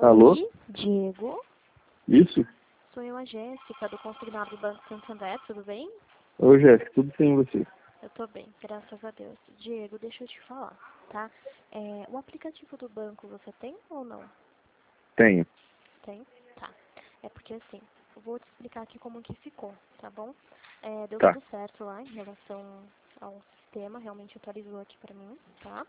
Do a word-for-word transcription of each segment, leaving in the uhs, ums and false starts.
Alô? Oi, Diego. Isso? Sou eu, a Jéssica, do consignado do Banco Santander, tudo bem? Oi, Jéssica, tudo sim, e você? Eu tô bem, graças a Deus. Diego, deixa eu te falar, tá? É, o aplicativo do banco você tem ou não? Tenho. Tem? Tá. É porque assim, eu vou te explicar aqui como que ficou, tá bom? É, deu Tá. tudo certo lá em relação ao sistema, realmente atualizou aqui pra mim, tá?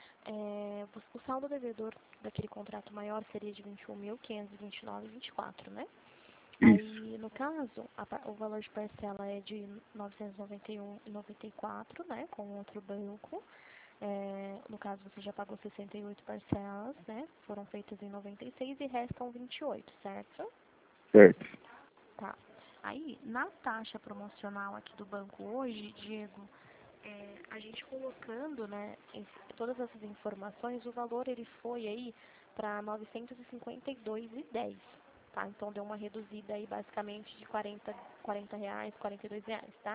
É, o saldo devedor daquele contrato maior seria de vinte e um mil quinhentos e vinte e nove vírgula vinte e quatro, né? Isso. Aí, no caso, a, o valor de parcela é de novecentos e noventa e um vírgula noventa e quatro, né, com outro banco. É, no caso, você já pagou sessenta e oito parcelas, né, foram feitas em noventa e seis e restam vinte e oito, certo? Certo. Tá. Aí, na taxa promocional aqui do banco hoje, Diego, é, a gente colocando, né, esse, todas essas informações, o valor ele foi aí para novecentos e cinquenta e dois reais e dez, tá? Então deu uma reduzida aí basicamente de quarenta, quarenta reais, quarenta e dois reais, tá?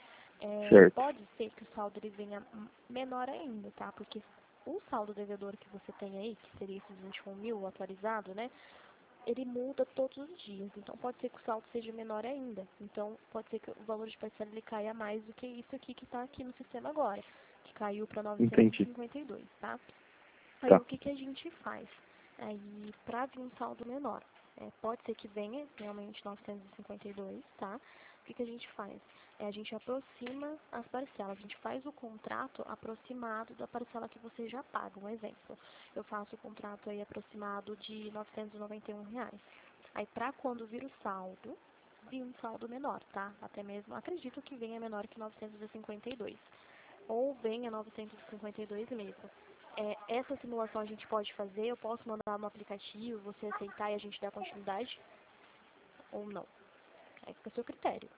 É, Certo. pode ser que o saldo ele venha menor ainda, tá? Porque o saldo devedor que você tem aí, que seria esses vinte e um mil atualizado, né? Ele muda todos os dias, então pode ser que o saldo seja menor ainda. Então pode ser que o valor de parcela ele caia mais do que isso aqui que está aqui no sistema agora, que caiu para novecentos e Entendi. cinquenta e dois, tá? Aí Tá. o que, que a gente faz? Aí para vir um saldo menor, é, pode ser que venha realmente novecentos e cinquenta e dois, tá? O que, que a gente faz? É, a gente aproxima as parcelas, a gente faz o contrato aproximado da parcela que você já paga. Um exemplo, eu faço o contrato aí aproximado de novecentos e noventa e um reais. Aí para quando vir o saldo, vir um saldo menor, tá? Até mesmo, acredito que venha menor que novecentos e cinquenta e dois. Ou venha novecentos e cinquenta e dois mesmo. É, essa simulação a gente pode fazer, eu posso mandar no aplicativo, você aceitar e a gente dar continuidade? Ou não? É fica a seu critério.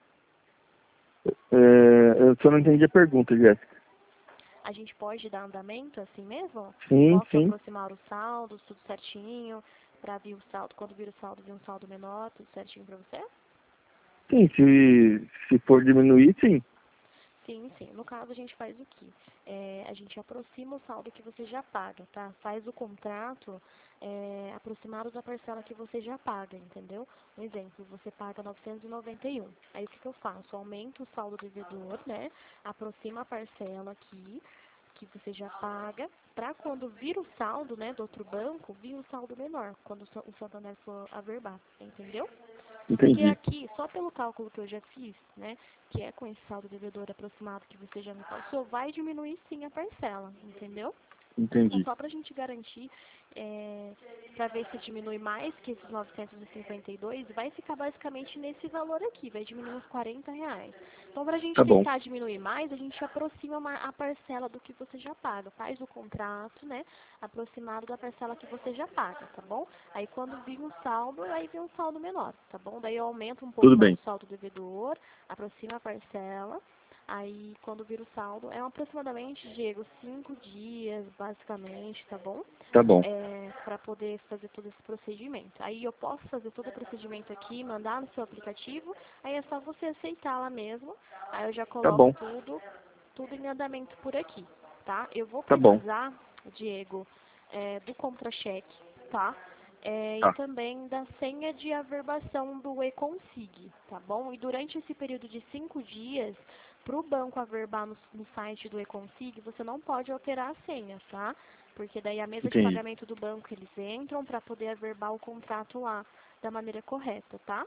É, eu só não entendi a pergunta, Jéssica. A gente pode dar andamento assim mesmo? Sim, Posso sim. aproximar os saldos, tudo certinho, para vir o saldo, quando vir o saldo, vir um saldo menor, tudo certinho para você? Sim, se, se for diminuir, sim. Sim, sim. No caso, a gente faz o quê? É, a gente aproxima o saldo que você já paga, tá? Faz o contrato é, aproximado da parcela que você já paga, entendeu? Um exemplo, você paga novecentos e noventa e um. Aí, o que, que eu faço? Aumento o saldo devedor, né? Aproxima a parcela aqui, que você já paga, para quando vir o saldo, né, do outro banco, vir um saldo menor, quando o Santander for averbar, entendeu? Porque Entendi. aqui, só pelo cálculo que eu já fiz, né, que é com esse saldo devedor aproximado que você já me passou, vai diminuir sim a parcela, entendeu? É Entendi. só pra gente garantir, é, pra ver se diminui mais que esses novecentos e cinquenta e dois, vai ficar basicamente nesse valor aqui, vai diminuir uns quarenta reais. Então, pra gente Tá bom. tentar diminuir mais, a gente aproxima uma- a parcela do que você já paga, faz o contrato, né, aproximado da parcela que você já paga, tá bom? Aí quando vir um saldo, aí vem um saldo menor, tá bom? Daí eu aumento um pouco Tudo mais bem. o saldo devedor, aproxima a parcela. Aí, quando vira o saldo, é aproximadamente, Diego, cinco dias, basicamente, tá bom? Tá bom. É, para poder fazer todo esse procedimento. Aí eu posso fazer todo o procedimento aqui, mandar no seu aplicativo, aí é só você aceitar lá mesmo, aí eu já Tá coloco bom. tudo, tudo em andamento por aqui, tá? Eu vou Tá bom. precisar, Diego, é, do contra-cheque, tá? É, e Tá. também da senha de averbação do e-consig, tá bom? E durante esse período de cinco dias, para o banco averbar no, no site do e-consig, você não pode alterar a senha, tá? Porque daí a mesa de Entendi. pagamento do banco, eles entram para poder averbar o contrato lá da maneira correta, tá?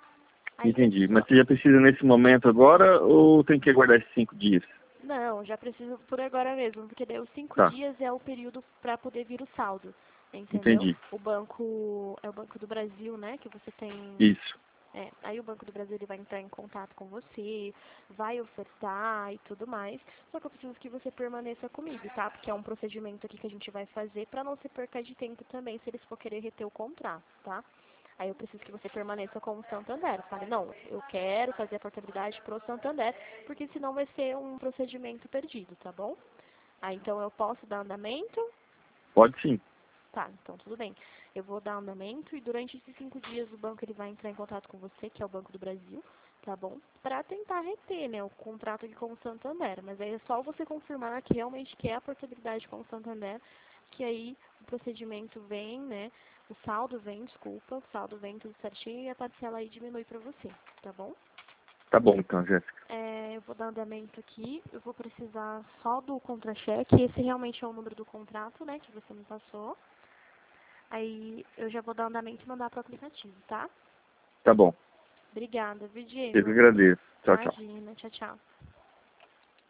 Aí é Entendi. só... Mas você já precisa nesse momento agora ou tem que aguardar esses cinco dias? Não, já preciso por agora mesmo, porque daí os cinco Tá. dias é o período para poder vir o saldo, entendeu? Entendi. O banco, é o Banco do Brasil, né, que você tem... Isso. É, aí o Banco do Brasil ele vai entrar em contato com você, vai ofertar e tudo mais. Só que eu preciso que você permaneça comigo, tá? Porque é um procedimento aqui que a gente vai fazer para não se perca de tempo também, se eles for querer reter o contrato, tá? Aí eu preciso que você permaneça com o Santander. Fale, não, eu quero fazer a portabilidade pro Santander, porque senão vai ser um procedimento perdido, tá bom? Aí então eu posso dar andamento? Pode sim. Tá, então tudo bem. Eu vou dar andamento e durante esses cinco dias o banco ele vai entrar em contato com você, que é o Banco do Brasil, tá bom? Pra tentar reter, né, o contrato aqui com o Santander. Mas aí é só você confirmar que realmente quer a portabilidade com o Santander, que aí o procedimento vem, né? O saldo vem, desculpa, o saldo vem tudo certinho e a parcela aí diminui pra você, tá bom? Tá bom, então, Jéssica. É, eu vou dar andamento aqui, eu vou precisar só do contra-cheque, esse realmente é o número do contrato, né, que você me passou. Aí eu já vou dar andamento e mandar pro aplicativo, tá? Tá bom. Obrigada, viu, Eu que Diego? agradeço. Tchau, tchau. Imagina, tchau, tchau.